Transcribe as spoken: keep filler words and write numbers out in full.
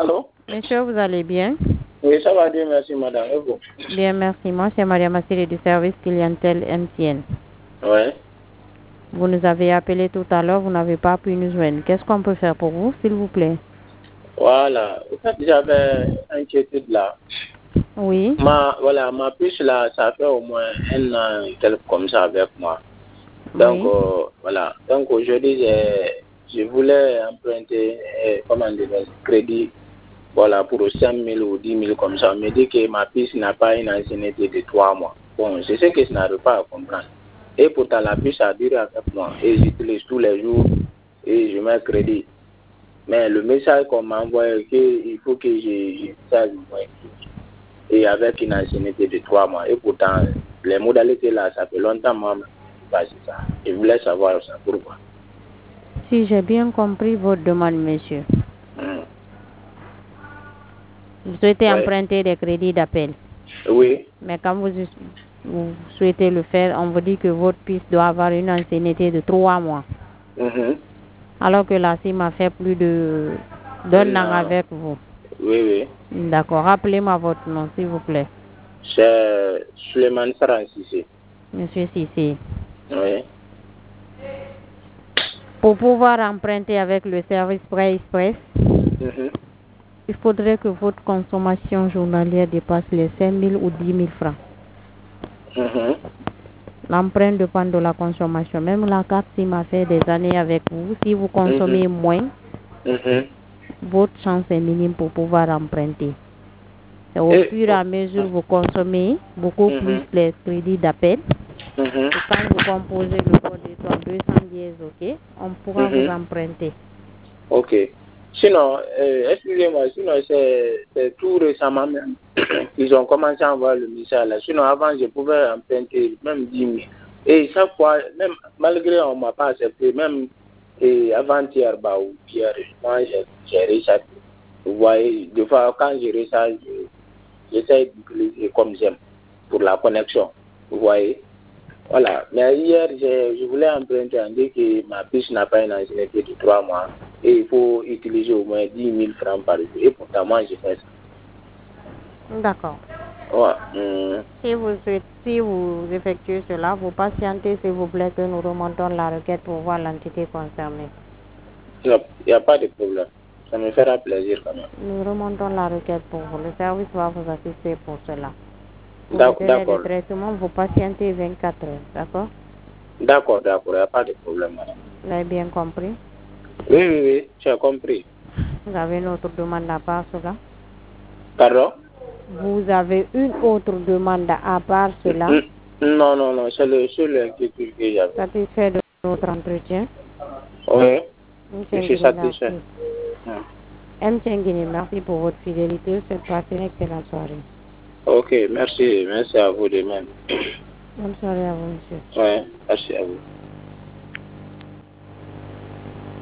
Allô? Monsieur, vous allez bien? Oui, ça va bien, merci madame. Et vous? Bien, merci. Moi, c'est Maria Massiri du service clientèle M T N. Ouais. Vous nous avez appelé tout à l'heure, vous n'avez pas pu nous joindre. Qu'est-ce qu'on peut faire pour vous, s'il vous plaît? Voilà. En fait, j'avais inquiétude là. Oui. Ma, voilà, ma puce là, ça fait au moins un an et quelques comme ça avec moi. Donc, Oui. euh, voilà. Donc, aujourd'hui, j'ai- je voulais emprunter, euh, comment dire, crédit, voilà, pour cinq mille ou dix mille comme ça. On me dit que ma puce n'a pas une ancienneté de trois mois. Bon, c'est ce que je n'arrive pas à comprendre. Et pourtant, la puce a duré avec moi. Et j'utilise tous les jours et je mets crédit. Mais le message qu'on m'a envoyé, qu'il faut que je, je charge moins. Et avec une ancienneté de trois mois. Et pourtant, les modalités là, ça fait longtemps, moi, je sais ça. Je voulais savoir ça, pourquoi. Si j'ai bien compris votre demande, monsieur, Hum. vous souhaitez Ouais. emprunter des crédits d'appel. Oui. Mais quand vous, vous souhaitez le faire, on vous dit que votre piste doit avoir une ancienneté de trois mois. Mhm. Alors que la C I M a fait plus de d'un an Non. avec vous. Oui, oui. D'accord. Rappelez-moi votre nom, s'il vous plaît. C'est Suleiman Francis. Monsieur Sissi. Oui. Pour pouvoir emprunter avec le service Prêt Express, Mhm. il faudrait que votre consommation journalière dépasse les cinq mille ou dix mille francs. Mhm. L'emprunt dépend de la consommation. Même la carte S I M a fait des années avec vous. Si vous consommez Mhm. moins, Mhm. votre chance est minime pour pouvoir emprunter. Et au Et, fur et à mesure vous consommez beaucoup plus mhm. les crédits d'appel. Mhm. Et quand vous composez le code étoile deux cent dix, ok, on pourra vous Mhm. emprunter. Ok. Sinon, euh, excusez-moi, sinon c'est c'est tout récemment même. Ils ont commencé à envoyer le message là. Sinon, avant, je pouvais emprunter même dix mille. Et chaque fois, même malgré on ne m'a pas accepté, même et avant-hier, bah, ou hier, moi, j'ai j'ai rechargé. Vous voyez, des fois, quand je recharge, je- j'essaie d'utiliser comme j'aime pour la connexion. Vous voyez. Voilà. Mais hier, je, je voulais emprunter, on dit que ma puce n'a pas une ancienneté de trois mois et il faut utiliser au moins dix mille francs par jour. Et pourtant, moi, je fais ça. D'accord. Ouais. Hum. Si vous, souhaitez- si vous effectuez cela, vous patientez s'il vous plaît que nous remontons la requête pour voir l'entité concernée. Il n'y a, il y a pas de problème. Ça me fera plaisir quand même. Nous remontons la requête pour vous. Le service va vous assister pour cela. Pour le D'ac- délai de D'accord. traitement, vous patientez vingt-quatre heures. D'accord? D'accord, d'accord. Il n'y a pas de problème, madame. Vous avez bien compris? Oui, oui, oui. J'ai compris. Vous avez une autre demande à part cela? Pardon? Vous avez une autre demande à part cela? N- Non, non, non. C'est le seul inquiétude que j'avais. Satisfait de notre entretien? Oui. M. Je suis Nguyen, satisfait. merci. Hum. M. Nguyen, merci pour votre fidélité. C'est passé une excellente soirée. Ok, merci. Merci à vous de même. Bonne soirée à vous, monsieur. Ouais, merci à vous.